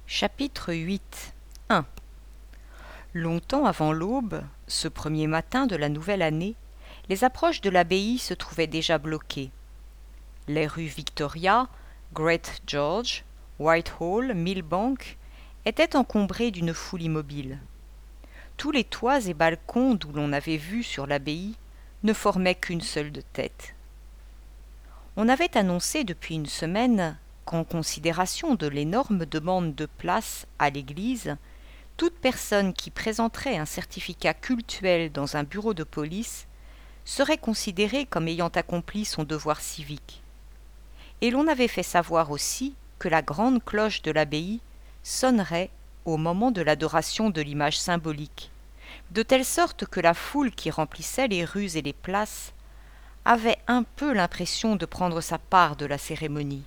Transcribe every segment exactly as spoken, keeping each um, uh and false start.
Chapitre huit. un. Longtemps avant l'aube, ce premier matin de la nouvelle année, les approches de l'abbaye se trouvaient déjà bloquées. Les rues Victoria, Great George, Whitehall, Millbank étaient encombrées d'une foule immobile. Tous les toits et balcons d'où l'on avait vue sur l'abbaye ne formaient qu'une seule de tête. On avait annoncé depuis une semaine qu'en considération de l'énorme demande de place à l'église, toute personne qui présenterait un certificat cultuel dans un bureau de police serait considérée comme ayant accompli son devoir civique. Et l'on avait fait savoir aussi que la grande cloche de l'abbaye sonnerait au moment de l'adoration de l'image symbolique, de telle sorte que la foule qui remplissait les rues et les places avait un peu l'impression de prendre sa part de la cérémonie.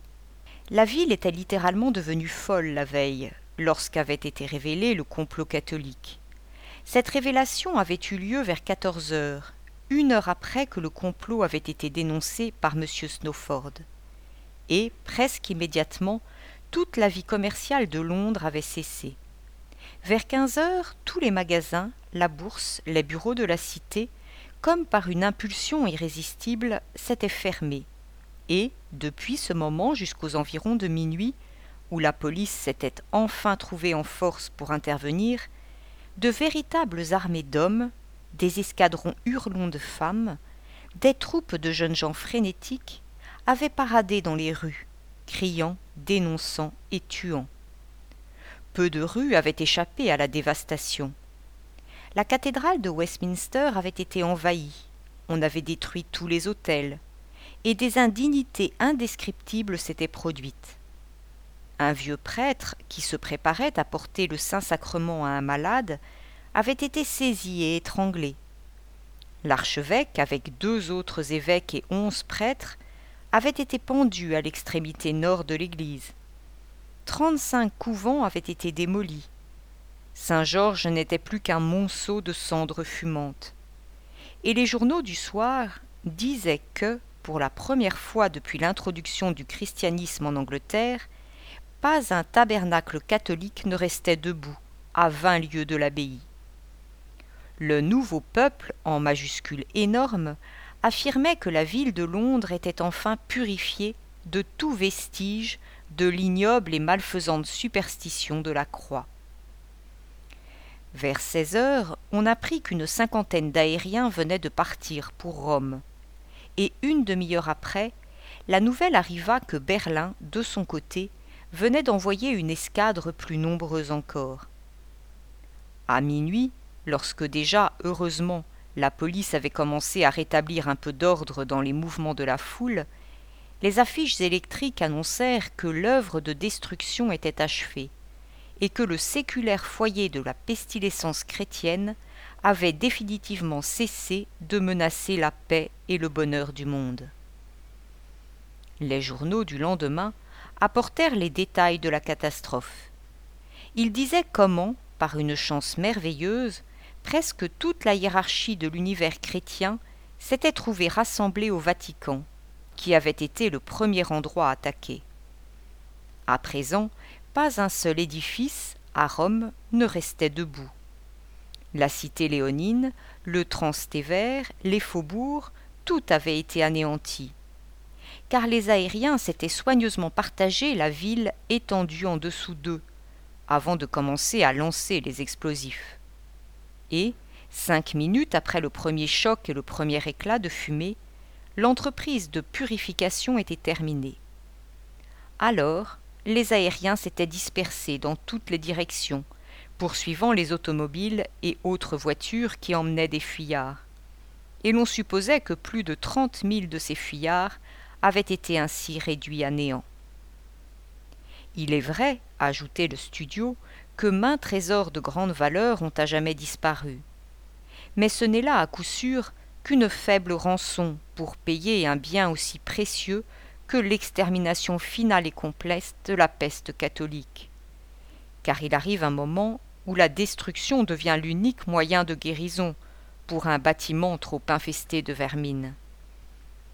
La ville était littéralement devenue folle la veille, lorsqu'avait été révélé le complot catholique. Cette révélation avait eu lieu vers quatorze heures, une heure après que le complot avait été dénoncé par M. Snowford. Et, presque immédiatement, toute la vie commerciale de Londres avait cessé. Vers quinze heures, tous les magasins, la bourse, les bureaux de la cité, comme par une impulsion irrésistible, s'étaient fermés. Et, depuis ce moment jusqu'aux environs de minuit, où la police s'était enfin trouvée en force pour intervenir, de véritables armées d'hommes, des escadrons hurlants de femmes, des troupes de jeunes gens frénétiques avaient paradé dans les rues, criant, dénonçant et tuant. Peu de rues avaient échappé à la dévastation. La cathédrale de Westminster avait été envahie, on avait détruit tous les hôtels, et des indignités indescriptibles s'étaient produites. Un vieux prêtre, qui se préparait à porter le Saint-Sacrement à un malade, avait été saisi et étranglé. L'archevêque, avec deux autres évêques et onze prêtres, avait été pendu à l'extrémité nord de l'église. Trente-cinq couvents avaient été démolis. Saint-Georges n'était plus qu'un monceau de cendres fumantes. Et les journaux du soir disaient que, pour la première fois depuis l'introduction du christianisme en Angleterre, pas un tabernacle catholique ne restait debout, à vingt lieues de l'abbaye. Le nouveau peuple, en majuscules énormes, affirmait que la ville de Londres était enfin purifiée de tout vestige de l'ignoble et malfaisante superstition de la croix. Vers seize heures, on apprit qu'une cinquantaine d'aériens venaient de partir pour Rome. Et une demi-heure après, la nouvelle arriva que Berlin, de son côté, venait d'envoyer une escadre plus nombreuse encore. À minuit, lorsque déjà, heureusement, la police avait commencé à rétablir un peu d'ordre dans les mouvements de la foule, les affiches électriques annoncèrent que l'œuvre de destruction était achevée et que le séculaire foyer de la pestilescence chrétienne avait définitivement cessé de menacer la paix et le bonheur du monde. Les journaux du lendemain apportèrent les détails de la catastrophe. Ils disaient comment, par une chance merveilleuse, presque toute la hiérarchie de l'univers chrétien s'était trouvée rassemblée au Vatican, qui avait été le premier endroit attaqué. À présent, pas un seul édifice, à Rome, ne restait debout. La cité léonine, le Transtévère, les faubourgs, tout avait été anéanti. Car les aériens s'étaient soigneusement partagé la ville étendue en dessous d'eux, avant de commencer à lancer les explosifs. Et, cinq minutes après le premier choc et le premier éclat de fumée, l'entreprise de purification était terminée. Alors, les aériens s'étaient dispersés dans toutes les directions, poursuivant les automobiles et autres voitures qui emmenaient des fuyards. Et l'on supposait que plus de trente mille de ces fuyards avaient été ainsi réduits à néant. Il est vrai, ajoutait le studio, que maints trésors de grande valeur ont à jamais disparu. Mais ce n'est là à coup sûr qu'une faible rançon pour payer un bien aussi précieux que l'extermination finale et complète de la peste catholique. Car il arrive un moment où la destruction devient l'unique moyen de guérison pour un bâtiment trop infesté de vermine.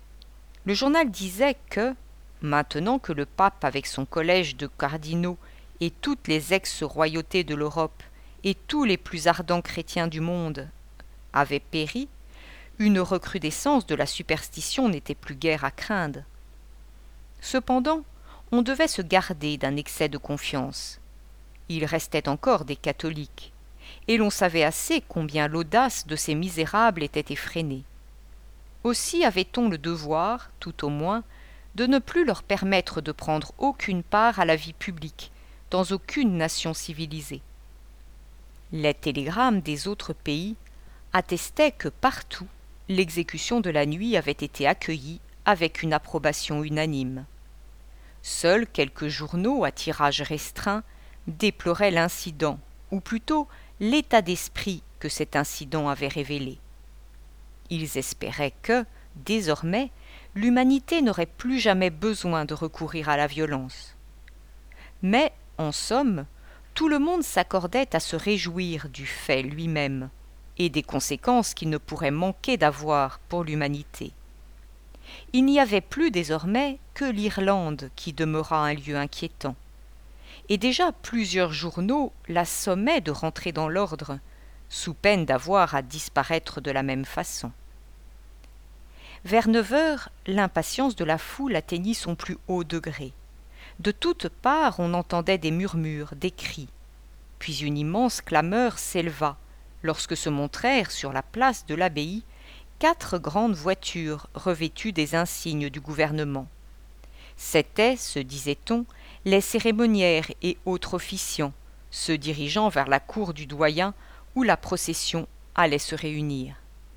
Le journal disait que, maintenant que le pape avec son collège de cardinaux et toutes les ex-royautés de l'Europe et tous les plus ardents chrétiens du monde avaient péri, une recrudescence de la superstition n'était plus guère à craindre. Cependant, on devait se garder d'un excès de confiance. Il restait encore des catholiques, et l'on savait assez combien l'audace de ces misérables était effrénée. Aussi avait-on le devoir, tout au moins, de ne plus leur permettre de prendre aucune part à la vie publique, dans aucune nation civilisée. Les télégrammes des autres pays attestaient que partout, l'exécution de la nuit avait été accueillie avec une approbation unanime. Seuls quelques journaux à tirage restreint déploraient l'incident, ou plutôt l'état d'esprit que cet incident avait révélé. Ils espéraient que, désormais, l'humanité n'aurait plus jamais besoin de recourir à la violence. Mais, en somme, tout le monde s'accordait à se réjouir du fait lui-même et des conséquences qu'il ne pourrait manquer d'avoir pour l'humanité. Il n'y avait plus désormais que l'Irlande qui demeura un lieu inquiétant. Et déjà plusieurs journaux l'assommaient de rentrer dans l'ordre, sous peine d'avoir à disparaître de la même façon. Vers neuf heures, l'impatience de la foule atteignit son plus haut degré. De toutes parts on entendait des murmures, des cris. Puis une immense clameur s'éleva, lorsque se montrèrent sur la place de l'abbaye quatre grandes voitures revêtues des insignes du gouvernement. C'étaient, se disait-on, les cérémoniaires et autres officiants, se dirigeant vers la cour du doyen où la procession allait se réunir.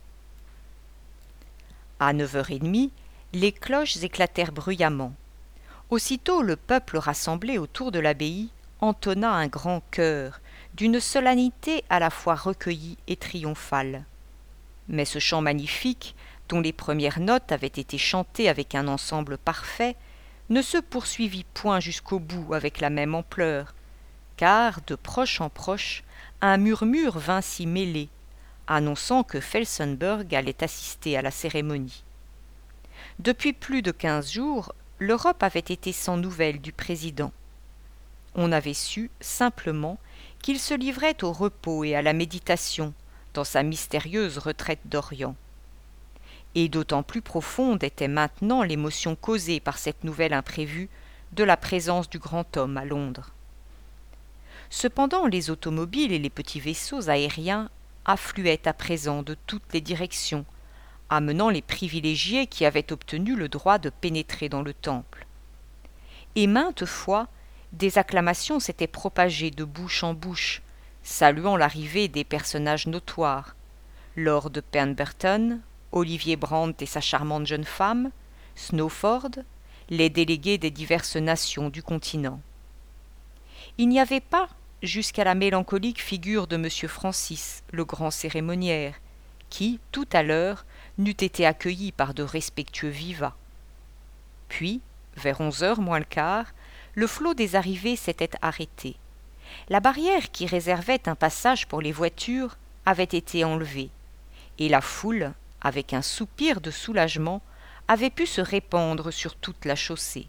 À neuf heures trente, les cloches éclatèrent bruyamment. Aussitôt le peuple rassemblé autour de l'abbaye entonna un grand chœur, d'une solennité à la fois recueillie et triomphale. Mais ce chant magnifique, dont les premières notes avaient été chantées avec un ensemble parfait, ne se poursuivit point jusqu'au bout avec la même ampleur, car, de proche en proche, un murmure vint s'y mêler, annonçant que Felsenburgh allait assister à la cérémonie. Depuis plus de quinze jours, l'Europe avait été sans nouvelles du président. On avait su, simplement, qu'il se livrait au repos et à la méditation, dans sa mystérieuse retraite d'Orient. Et d'autant plus profonde était maintenant l'émotion causée par cette nouvelle imprévue de la présence du grand homme à Londres. Cependant, les automobiles et les petits vaisseaux aériens affluaient à présent de toutes les directions, amenant les privilégiés qui avaient obtenu le droit de pénétrer dans le temple. Et maintes fois, des acclamations s'étaient propagées de bouche en bouche, saluant l'arrivée des personnages notoires, Lord Pemberton, Olivier Brandt et sa charmante jeune femme, Snowford, les délégués des diverses nations du continent. Il n'y avait pas, jusqu'à la mélancolique figure de M. Francis, le grand cérémoniaire, qui, tout à l'heure, n'eût été accueilli par de respectueux vivats. Puis, vers onze heures moins le quart, le flot des arrivées s'était arrêté. La barrière qui réservait un passage pour les voitures avait été enlevée, et la foule, avec un soupir de soulagement, avait pu se répandre sur toute la chaussée.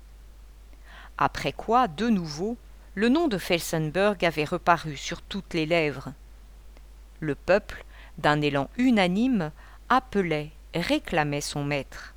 Après quoi, de nouveau, le nom de Felsenburgh avait reparu sur toutes les lèvres. Le peuple, d'un élan unanime, appelait, réclamait son maître.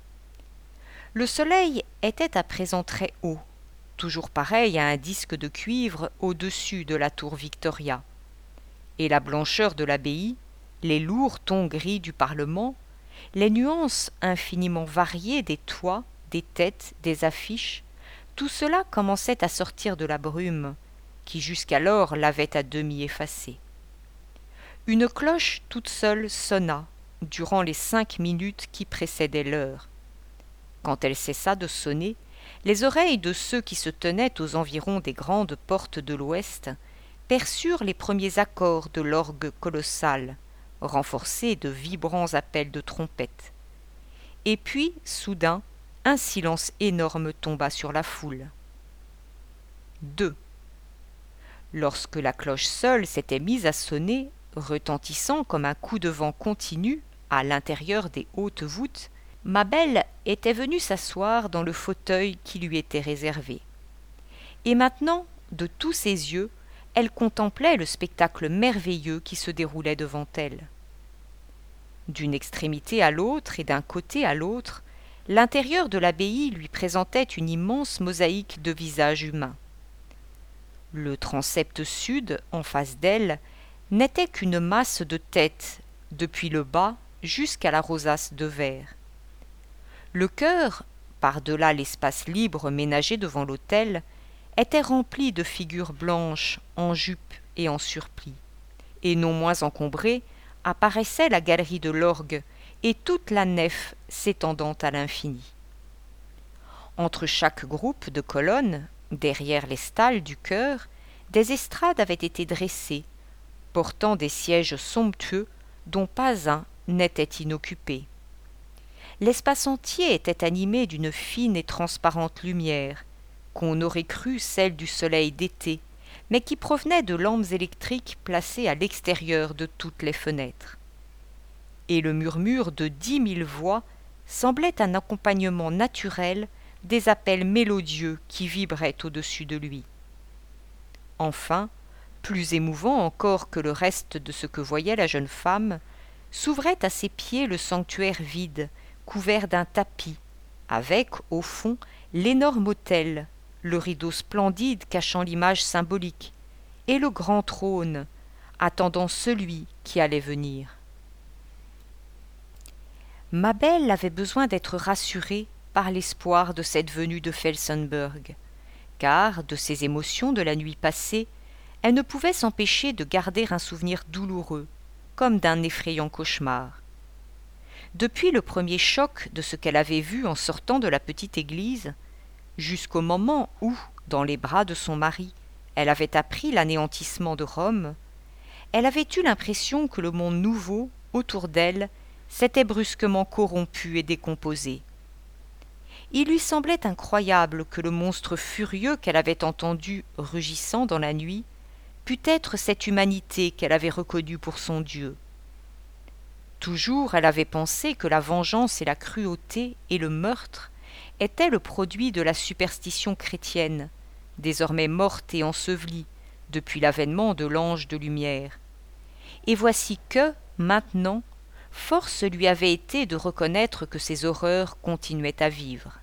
Le soleil était à présent très haut, toujours pareil à un disque de cuivre au-dessus de la tour Victoria, et la blancheur de l'abbaye, les lourds tons gris du Parlement, les nuances infiniment variées des toits, des têtes, des affiches, tout cela commençait à sortir de la brume, qui jusqu'alors l'avait à demi effacé. Une cloche toute seule sonna durant les cinq minutes qui précédaient l'heure. Quand elle cessa de sonner, les oreilles de ceux qui se tenaient aux environs des grandes portes de l'ouest perçurent les premiers accords de l'orgue colossal, renforcés de vibrants appels de trompettes. Et puis, soudain, un silence énorme tomba sur la foule. deux. Lorsque la cloche seule s'était mise à sonner, retentissant comme un coup de vent continu à l'intérieur des hautes voûtes, ma belle était venue s'asseoir dans le fauteuil qui lui était réservé. Et maintenant, de tous ses yeux, elle contemplait le spectacle merveilleux qui se déroulait devant elle. D'une extrémité à l'autre et d'un côté à l'autre, l'intérieur de l'abbaye lui présentait une immense mosaïque de visages humains. Le transept sud, en face d'elle, n'était qu'une masse de têtes, depuis le bas jusqu'à la rosace de verre. Le chœur, par-delà l'espace libre ménagé devant l'autel, était rempli de figures blanches en jupe et en surplis, et non moins encombrée apparaissait la galerie de l'orgue et toute la nef s'étendant à l'infini. Entre chaque groupe de colonnes, derrière les stalles du chœur, des estrades avaient été dressées, portant des sièges somptueux dont pas un n'était inoccupé. L'espace entier était animé d'une fine et transparente lumière, qu'on aurait cru celle du soleil d'été, mais qui provenait de lampes électriques placées à l'extérieur de toutes les fenêtres. Et le murmure de dix mille voix semblait un accompagnement naturel des appels mélodieux qui vibraient au-dessus de lui. Enfin, plus émouvant encore que le reste de ce que voyait la jeune femme, s'ouvrait à ses pieds le sanctuaire vide, couvert d'un tapis, avec, au fond, l'énorme autel, le rideau splendide cachant l'image symbolique, et le grand trône, attendant celui qui allait venir. Ma belle avait besoin d'être rassurée par l'espoir de cette venue de Felsenburgh, car, de ses émotions de la nuit passée, elle ne pouvait s'empêcher de garder un souvenir douloureux, comme d'un effrayant cauchemar. Depuis le premier choc de ce qu'elle avait vu en sortant de la petite église, jusqu'au moment où, dans les bras de son mari, elle avait appris l'anéantissement de Rome, elle avait eu l'impression que le monde nouveau, autour d'elle, s'était brusquement corrompu et décomposé. Il lui semblait incroyable que le monstre furieux qu'elle avait entendu rugissant dans la nuit pût être cette humanité qu'elle avait reconnue pour son Dieu. Toujours elle avait pensé que la vengeance et la cruauté et le meurtre étaient le produit de la superstition chrétienne, désormais morte et ensevelie depuis l'avènement de l'ange de lumière. Et voici que, maintenant, force lui avait été de reconnaître que ces horreurs continuaient à vivre.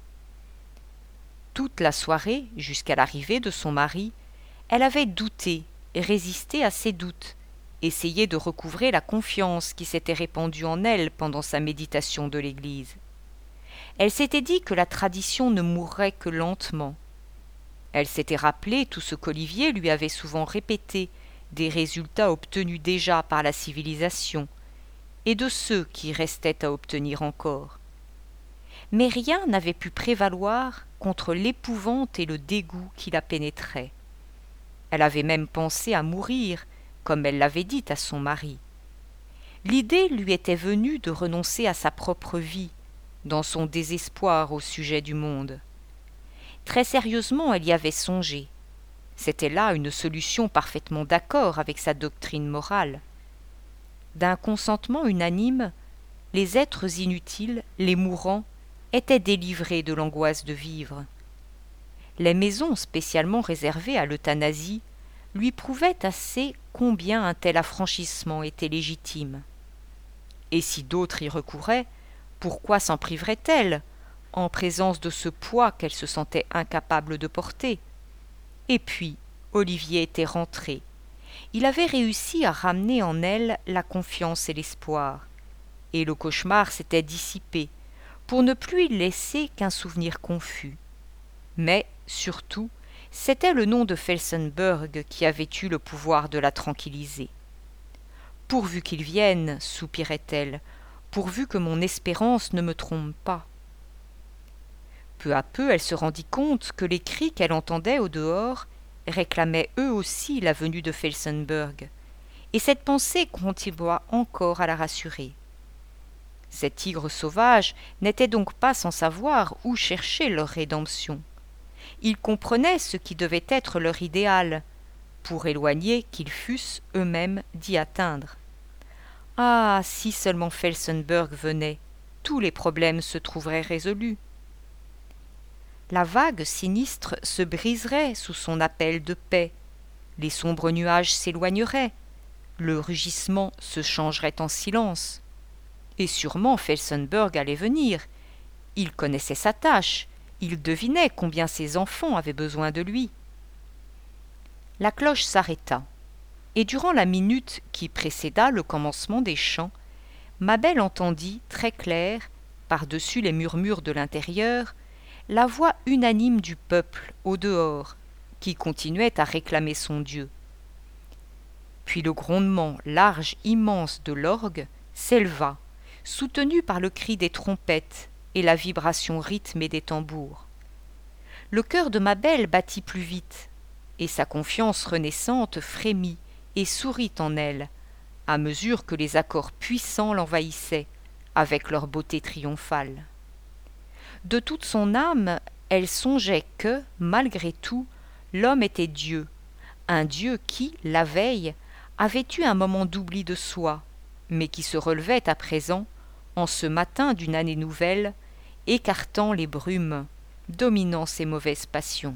Toute la soirée, jusqu'à l'arrivée de son mari, elle avait douté et résisté à ses doutes, essayé de recouvrer la confiance qui s'était répandue en elle pendant sa méditation de l'Église. Elle s'était dit que la tradition ne mourrait que lentement. Elle s'était rappelé tout ce qu'Olivier lui avait souvent répété des résultats obtenus déjà par la civilisation, et de ceux qui restaient à obtenir encore. Mais rien n'avait pu prévaloir contre l'épouvante et le dégoût qui la pénétraient. Elle avait même pensé à mourir, comme elle l'avait dit à son mari. L'idée lui était venue de renoncer à sa propre vie, dans son désespoir au sujet du monde. Très sérieusement, elle y avait songé. C'était là une solution parfaitement d'accord avec sa doctrine morale. D'un consentement unanime, les êtres inutiles, les mourants, étaient délivrés de l'angoisse de vivre. Les maisons spécialement réservées à l'euthanasie lui prouvaient assez combien un tel affranchissement était légitime. Et si d'autres y recouraient, pourquoi s'en priverait-elle, en présence de ce poids qu'elle se sentait incapable de porter? Et puis, Olivier était rentré. Il avait réussi à ramener en elle la confiance et l'espoir, et le cauchemar s'était dissipé, pour ne plus y laisser qu'un souvenir confus. Mais, surtout, c'était le nom de Felsenburgh qui avait eu le pouvoir de la tranquilliser. « Pourvu qu'il vienne, soupirait-elle, pourvu que mon espérance ne me trompe pas. » Peu à peu, elle se rendit compte que les cris qu'elle entendait au dehors réclamaient eux aussi la venue de Felsenburgh, et cette pensée continua encore à la rassurer. Ces tigres sauvages n'étaient donc pas sans savoir où chercher leur rédemption. Ils comprenaient ce qui devait être leur idéal, pour éloigner qu'ils fussent eux-mêmes d'y atteindre. Ah, si seulement Felsenburgh venait, tous les problèmes se trouveraient résolus. La vague sinistre se briserait sous son appel de paix, les sombres nuages s'éloigneraient, le rugissement se changerait en silence. Et sûrement Felsenburgh allait venir. Il connaissait sa tâche, il devinait combien ses enfants avaient besoin de lui. La cloche s'arrêta, et durant la minute qui précéda le commencement des chants, Mabel entendit très clair, par-dessus les murmures de l'intérieur, la voix unanime du peuple au dehors, qui continuait à réclamer son Dieu. Puis le grondement large, immense de l'orgue s'éleva, soutenu par le cri des trompettes et la vibration rythmée des tambours. Le cœur de Mabel battit plus vite, et sa confiance renaissante frémit et sourit en elle, à mesure que les accords puissants l'envahissaient, avec leur beauté triomphale. De toute son âme, elle songeait que, malgré tout, l'homme était Dieu, un Dieu qui, la veille, avait eu un moment d'oubli de soi, mais qui se relevait à présent, en ce matin d'une année nouvelle, écartant les brumes, dominant ses mauvaises passions.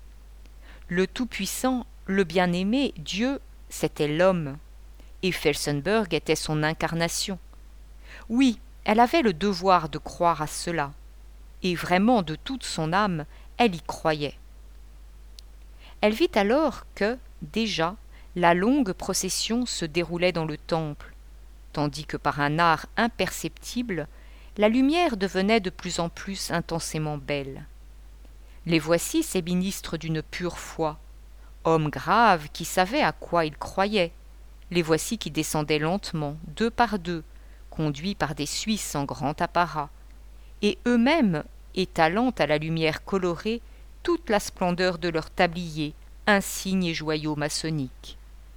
Le Tout-Puissant, le Bien-Aimé, Dieu, c'était l'homme, et Felsenburgh était son incarnation. Oui, elle avait le devoir de croire à cela, et vraiment de toute son âme, elle y croyait. Elle vit alors que, déjà, la longue procession se déroulait dans le temple, tandis que par un art imperceptible, la lumière devenait de plus en plus intensément belle. Les voici ces ministres d'une pure foi, hommes graves qui savaient à quoi ils croyaient. Les voici qui descendaient lentement, deux par deux, conduits par des Suisses en grand apparat, et eux-mêmes étalant à la lumière colorée toute la splendeur de leur tablier, insignes et joyaux maçonniques.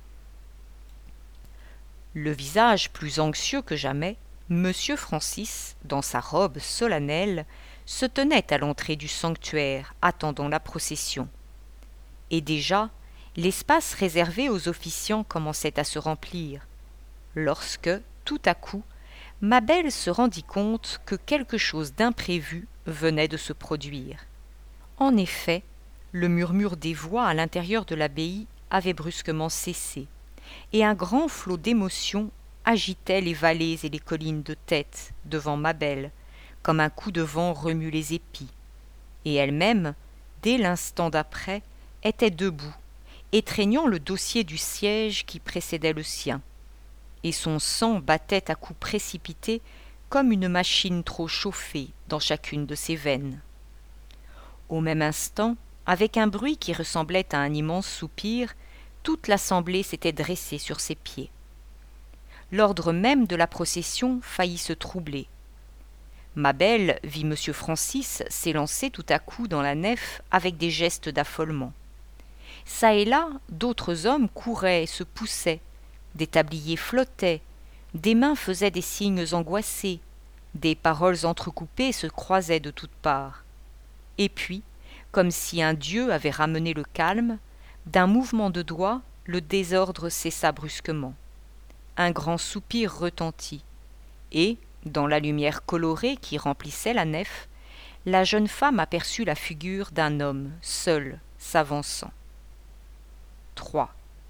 Le visage plus anxieux que jamais, Monsieur Francis, dans sa robe solennelle, se tenait à l'entrée du sanctuaire, attendant la procession. Et déjà, l'espace réservé aux officiants commençait à se remplir, lorsque, tout à coup, Mabel se rendit compte que quelque chose d'imprévu venait de se produire. En effet, le murmure des voix à l'intérieur de l'abbaye avait brusquement cessé, et un grand flot d'émotions agitait les vallées et les collines de tête devant Mabel, comme un coup de vent remue les épis. Et elle-même, dès l'instant d'après, était debout, étreignant le dossier du siège qui précédait le sien, et son sang battait à coups précipités comme une machine trop chauffée dans chacune de ses veines. Au même instant, avec un bruit qui ressemblait à un immense soupir, toute l'assemblée s'était dressée sur ses pieds. L'ordre même de la procession faillit se troubler. Mabel vit M. Francis s'élancer tout à coup dans la nef avec des gestes d'affolement. Çà et là, d'autres hommes couraient et se poussaient, des tabliers flottaient, des mains faisaient des signes angoissés, des paroles entrecoupées se croisaient de toutes parts. Et puis, comme si un dieu avait ramené le calme, d'un mouvement de doigts, le désordre cessa brusquement. Un grand soupir retentit, et, dans la lumière colorée qui remplissait la nef, la jeune femme aperçut la figure d'un homme, seul, s'avançant. trois.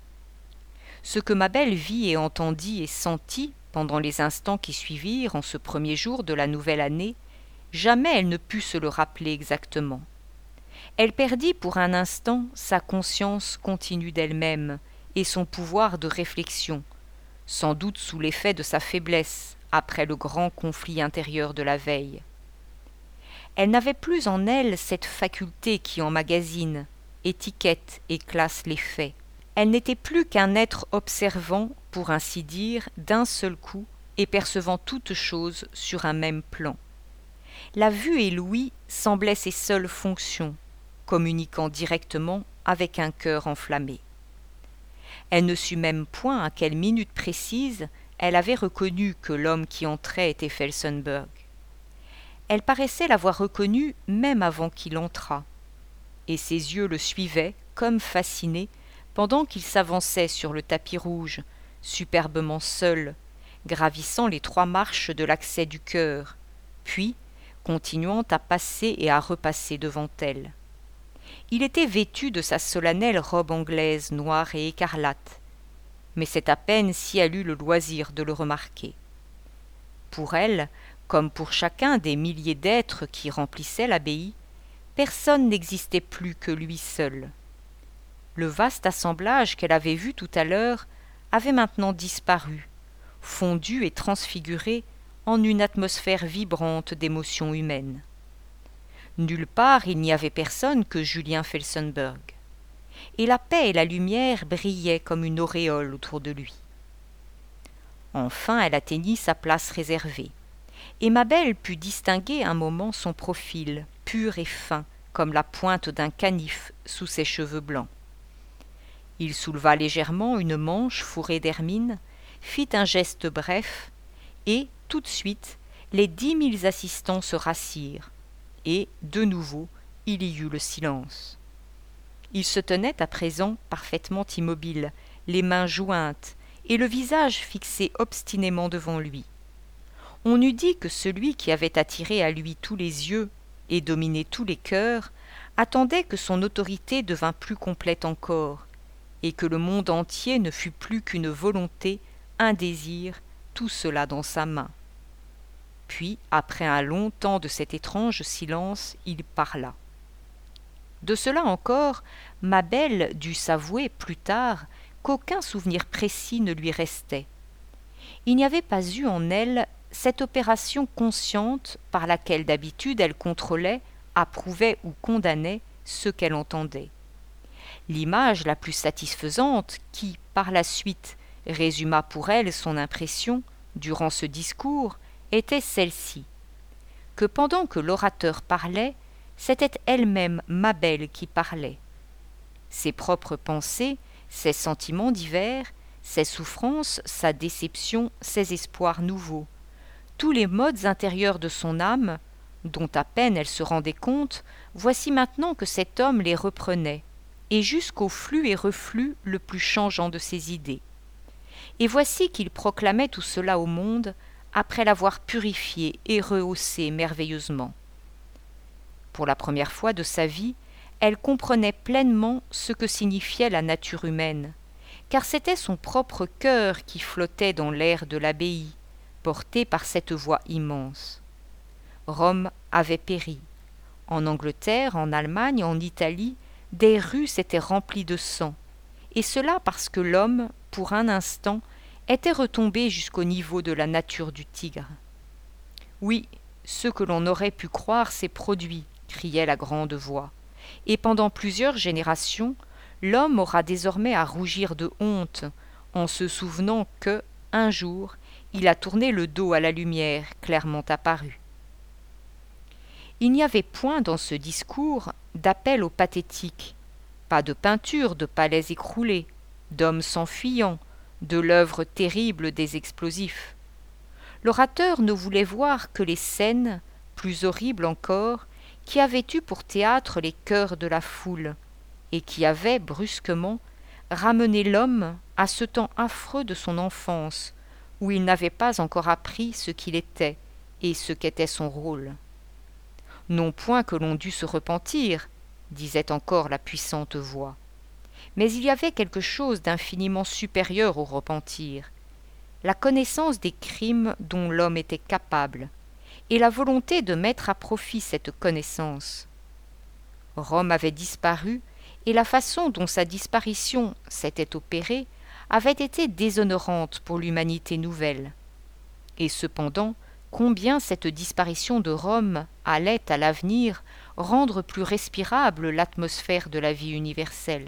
Ce que Mabel vit et entendit et sentit pendant les instants qui suivirent en ce premier jour de la nouvelle année, jamais elle ne put se le rappeler exactement. Elle perdit pour un instant sa conscience continue d'elle-même et son pouvoir de réflexion, sans doute sous l'effet de sa faiblesse après le grand conflit intérieur de la veille. Elle n'avait plus en elle cette faculté qui emmagasine, étiquette et classe les faits. Elle n'était plus qu'un être observant, pour ainsi dire, d'un seul coup et percevant toutes choses sur un même plan. La vue et l'ouïe semblaient ses seules fonctions, communiquant directement avec un cœur enflammé. Elle ne sut même point à quelle minute précise elle avait reconnu que l'homme qui entrait était Felsenburgh. Elle paraissait l'avoir reconnu même avant qu'il entrât, et ses yeux le suivaient, comme fascinés, pendant qu'il s'avançait sur le tapis rouge, superbement seul, gravissant les trois marches de l'accès du chœur, puis, continuant à passer et à repasser devant elle. Il était vêtu de sa solennelle robe anglaise noire et écarlate, mais c'est à peine si elle eut le loisir de le remarquer. Pour elle, comme pour chacun des milliers d'êtres qui remplissaient l'abbaye, personne n'existait plus que lui seul. Le vaste assemblage qu'elle avait vu tout à l'heure avait maintenant disparu, fondu et transfiguré en une atmosphère vibrante d'émotions humaines. Nulle part il n'y avait personne que Julien Felsenburgh, et la paix et la lumière brillaient comme une auréole autour de lui. Enfin elle atteignit sa place réservée, et Mabel put distinguer un moment son profil, pur et fin, comme la pointe d'un canif sous ses cheveux blancs. Il souleva légèrement une manche fourrée d'hermine, fit un geste bref, et, tout de suite, les dix mille assistants se rassirent, et, de nouveau, il y eut le silence. Il se tenait à présent parfaitement immobile, les mains jointes, et le visage fixé obstinément devant lui. On eût dit que celui qui avait attiré à lui tous les yeux et dominé tous les cœurs attendait que son autorité devînt plus complète encore, et que le monde entier ne fût plus qu'une volonté, un désir, tout cela dans sa main. Puis, après un long temps de cet étrange silence, il parla. De cela encore, Mabel dut s'avouer plus tard qu'aucun souvenir précis ne lui restait. Il n'y avait pas eu en elle cette opération consciente par laquelle d'habitude elle contrôlait, approuvait ou condamnait ce qu'elle entendait. L'image la plus satisfaisante qui, par la suite, résuma pour elle son impression, durant ce discours, était celle-ci, que pendant que l'orateur parlait, c'était elle-même Mabel qui parlait. Ses propres pensées, ses sentiments divers, ses souffrances, sa déception, ses espoirs nouveaux, tous les modes intérieurs de son âme, dont à peine elle se rendait compte, voici maintenant que cet homme les reprenait, et jusqu'au flux et reflux le plus changeant de ses idées. Et voici qu'il proclamait tout cela au monde, après l'avoir purifié et rehaussé merveilleusement. Pour la première fois de sa vie, elle comprenait pleinement ce que signifiait la nature humaine, car c'était son propre cœur qui flottait dans l'air de l'abbaye, porté par cette voix immense. Rome avait péri. En Angleterre, en Allemagne, en Italie, des rues s'étaient remplies de sang, et cela parce que l'homme, pour un instant, était retombé jusqu'au niveau de la nature du tigre. Oui, ce que l'on aurait pu croire s'est produit, criait la grande voix, et pendant plusieurs générations, l'homme aura désormais à rougir de honte en se souvenant que, un jour, il a tourné le dos à la lumière clairement apparue. Il n'y avait point dans ce discours d'appel au pathétique, pas de peinture de palais écroulés, d'hommes s'enfuyant, de l'œuvre terrible des explosifs. L'orateur ne voulait voir que les scènes, plus horribles encore, qui avaient eu pour théâtre les cœurs de la foule, et qui avaient, brusquement, ramené l'homme à ce temps affreux de son enfance, où il n'avait pas encore appris ce qu'il était et ce qu'était son rôle. Non point que l'on dût se repentir, disait encore la puissante voix, mais il y avait quelque chose d'infiniment supérieur au repentir, la connaissance des crimes dont l'homme était capable, et la volonté de mettre à profit cette connaissance. Rome avait disparu, et la façon dont sa disparition s'était opérée avait été déshonorante pour l'humanité nouvelle. Et cependant, combien cette disparition de Rome allait, à l'avenir, rendre plus respirable l'atmosphère de la vie universelle.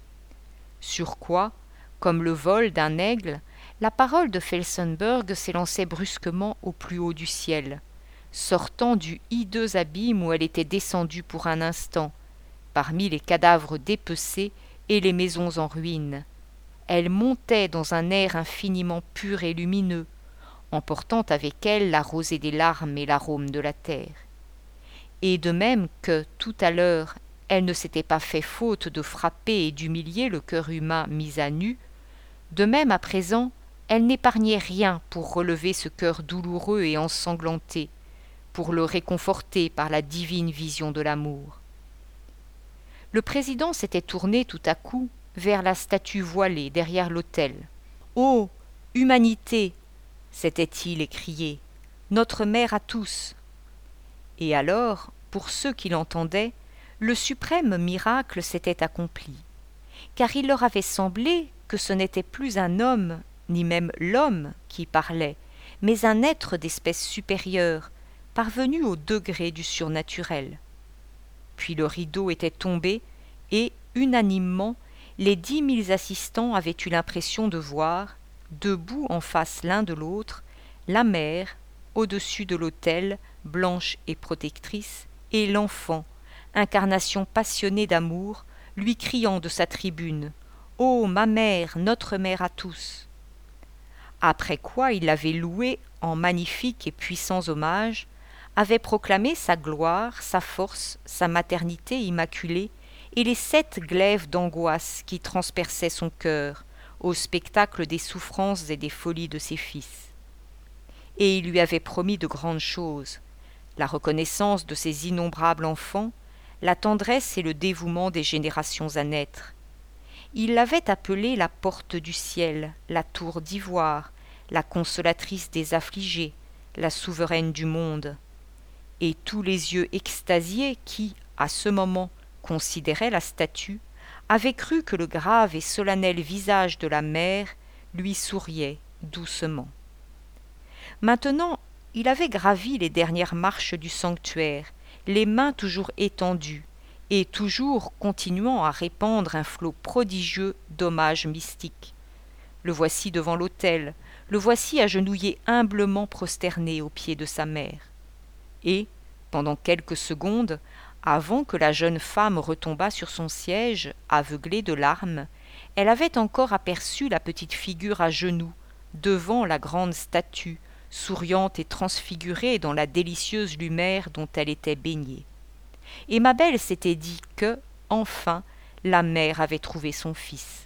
Sur quoi, comme le vol d'un aigle, la parole de Felsenburgh s'élançait brusquement au plus haut du ciel, sortant du hideux abîme où elle était descendue pour un instant, parmi les cadavres dépecés et les maisons en ruine. Elle montait dans un air infiniment pur et lumineux, emportant avec elle la rosée des larmes et l'arôme de la terre. Et de même que, tout à l'heure, elle ne s'était pas fait faute de frapper et d'humilier le cœur humain mis à nu, de même à présent, elle n'épargnait rien pour relever ce cœur douloureux et ensanglanté, pour le réconforter par la divine vision de l'amour. Le président s'était tourné tout à coup vers la statue voilée derrière l'autel. « Ô humanité !» s'était-il écrié, « notre mère à tous !» Et alors, pour ceux qui l'entendaient, le suprême miracle s'était accompli, car il leur avait semblé que ce n'était plus un homme, ni même l'homme qui parlait, mais un être d'espèce supérieure, parvenu au degré du surnaturel. Puis le rideau était tombé, et, unanimement, les dix mille assistants avaient eu l'impression de voir, debout en face l'un de l'autre, la mère, au-dessus de l'autel, blanche et protectrice, et l'enfant, incarnation passionnée d'amour, lui criant de sa tribune « Ô ma mère, notre mère à tous !» Après quoi il l'avait louée en magnifiques et puissants hommages, avait proclamé sa gloire, sa force, sa maternité immaculée, et les sept glaives d'angoisse qui transperçaient son cœur, au spectacle des souffrances et des folies de ses fils. Et il lui avait promis de grandes choses, la reconnaissance de ses innombrables enfants, la tendresse et le dévouement des générations à naître. Il l'avait appelée la porte du ciel, la tour d'ivoire, la consolatrice des affligés, la souveraine du monde. Et tous les yeux extasiés qui, à ce moment, considéraient la statue, avaient cru que le grave et solennel visage de la mère lui souriait doucement. Maintenant, il avait gravi les dernières marches du sanctuaire, les mains toujours étendues, et toujours continuant à répandre un flot prodigieux d'hommages mystiques. Le voici devant l'autel, le voici agenouillé humblement prosterné aux pieds de sa mère. Et, pendant quelques secondes, avant que la jeune femme retombât sur son siège, aveuglée de larmes, elle avait encore aperçu la petite figure à genoux, devant la grande statue, souriante et transfigurée dans la délicieuse lumière dont elle était baignée. Et ma belle s'était dit que, enfin, la mère avait trouvé son fils.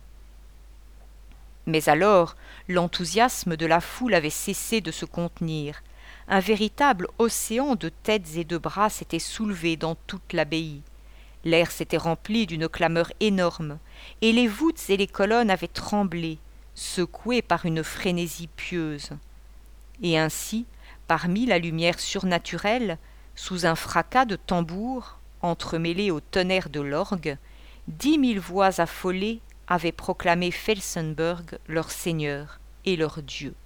Mais alors, l'enthousiasme de la foule avait cessé de se contenir. Un véritable océan de têtes et de bras s'était soulevé dans toute l'abbaye. L'air s'était rempli d'une clameur énorme, et les voûtes et les colonnes avaient tremblé, secouées par une frénésie pieuse. Et ainsi, parmi la lumière surnaturelle, sous un fracas de tambours, entremêlé au tonnerre de l'orgue, dix mille voix affolées avaient proclamé Felsenburgh leur seigneur et leur Dieu.